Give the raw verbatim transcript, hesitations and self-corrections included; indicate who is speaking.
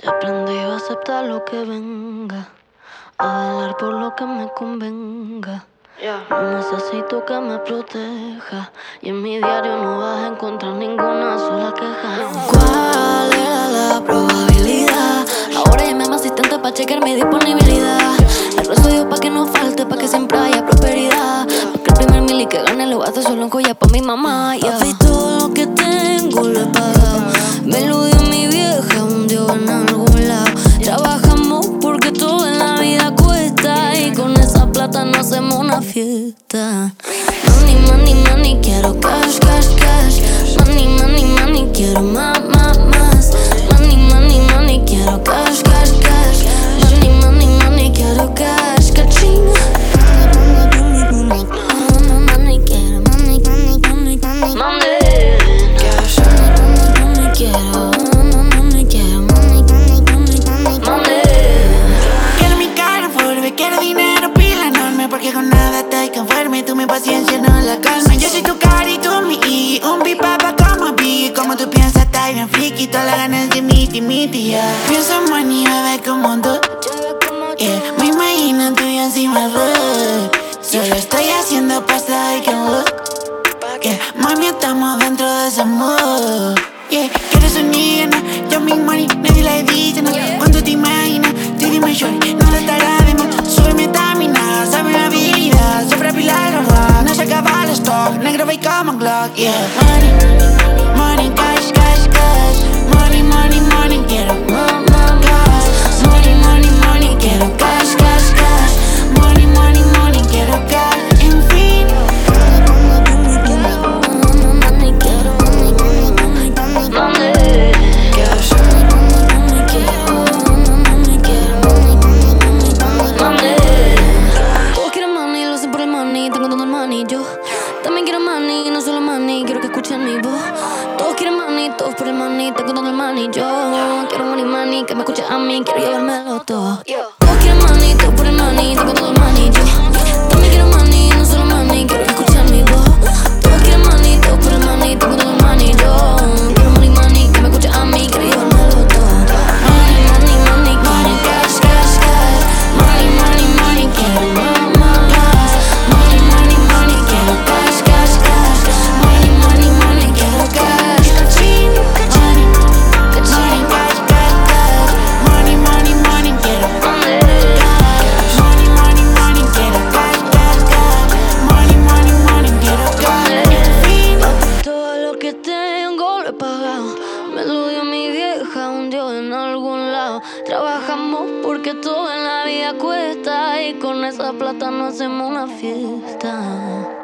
Speaker 1: Ya aprendí a aceptar lo que venga, a velar por lo que me convenga.
Speaker 2: Yeah.
Speaker 1: No necesito que me proteja, y en mi diario no vas a encontrar ninguna sola queja.
Speaker 3: ¿Cuál era la probabilidad? Ahora llamé a mi asistente pa' checar mi disponibilidad. El resto yo pa' que no falte, pa' que siempre haya prosperidad. Porque el primer mili que gane lo gasto solo en joya pa' mi mamá. Yeah. Papi, todo lo que tengo lo he pagado. Me lo dio mi vieja, un día en algún lado. Trabajamos porque todo en la vida cuesta, y con esa plata no hacemos una fiesta. Money, money, money, quiero cash, cash, cash. Money, money, money, quiero más, más, más. Money, money, money, quiero cash, cash, cash. Money, money, money, quiero cash, cachín. Money, quiero money, money, money, money.
Speaker 1: Money,
Speaker 3: Cash. Money, quiero, money, quiero money, money, money, money.
Speaker 1: money.
Speaker 4: Quiero mi cara fuerte, quiero dinero, pila enorme, porque con nada estoy conforme. Tú mi paciencia no la calma. Yo soy tu cara y tú mi I. Un bipapa como Biggie. Como tú piensas, está bien friki. Todas las ganas de miti, miti, yeah. Pienso en money, bebé, como tú, yeah. Me imagino tú y encima del road. Solo estoy haciendo pasta, I can look, yeah. Mami, estamos dentro de ese mood, yeah. Quieres un nigga, yo mi money, nadie le dice no. Cuando te imaginas, tú dime shorty, no le estará de más. Sube mi estamina, sabe mi habilidad. Siempre pilar el rock, no se acaba el stock. Negro ve como Glock, yeah. Money, money, cash, cash, cash. Money, money, money, quiero more, more cash. Money, money, money, quiero cash, cash, cash. Money, money, money, quiero cash, en fin.
Speaker 3: Money, quiero money, money, money, money.
Speaker 1: Money,
Speaker 3: Cash. Money, quiero, money, quiero money, money, money, money.
Speaker 1: money.
Speaker 3: Todos quieren money, lo hacen por el money. Tengo todo el money, yo también quiero money, no solo money, quiero que escuchen mi voz. Todos quieren money, todos por el money. Tengo todo el money, yo quiero money, money, que me escuche a mí, quiero llevármelo todo. Todos quieren money, todos por el money. Tengo todo el money, yo también quiero money, no solo money, quiero que escuchen mi voz. Todos quieren money, todos por el money. Tengo todo el money, yo quiero money, money, que me escuche a mí, quiero llevármelo todo. Money, money, money, money, cash, cash, cash. Money, money, money, quiero more, more cash. Money, money, money, quiero cash, cash, cash. Money, money, money, quiero cash, cachín, cachín, cachín,
Speaker 4: Cash, cash, cash. Money, money, money, quiero
Speaker 1: Money,
Speaker 4: cash. Money, money, money, quiero cash, cash, cash. Money, money, money, quiero cash, en fin.
Speaker 1: todo lo que tengo lo he pagado. Me lo dio mi vieja, un día en algún lado. Trabajamos porque todo en la vida cuesta, y con esa plata no hacemos una fiesta.